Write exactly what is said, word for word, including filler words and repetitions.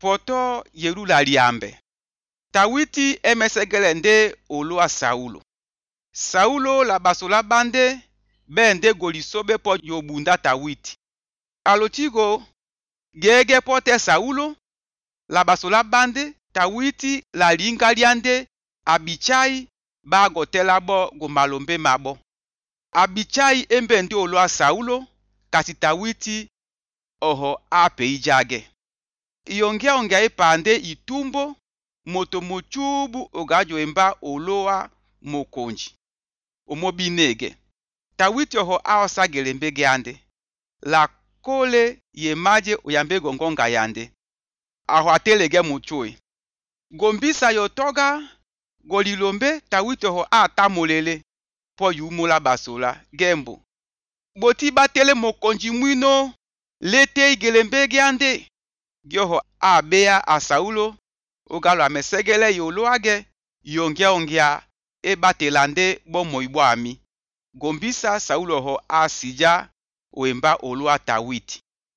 poto yeru la liambe. Tawiti emesegele nde olua Saulo. Saulo la basola bande bende golisobe po yobunda Tawiti. Alotigo gege pote Saulo la basola bande Tawiti la linga liande Abichai ba gotela bo gomalombe mabo. Abichai embe ndi olua Saulo kasi Tawiti oho ape ijage. Iyongea ongea ipande itumbo moto mochubu ogajo emba oloa mokonji. Omobinege. Tawiti oho aosa gelembege ande. La kole ye maje oyambe gongonga yande. Aho atelege muchui. Gombisa yotoga golilombe Tawiti oho atamolele po yumula basola gembo. Boti batele mokonji mwino lete igelembege ande. Gyoho abea a Saulo ogalo amesegele yoloage yongea ongea e batelande bo moibo ami. Gombisa Saulo ho asija oemba olua Tawiti.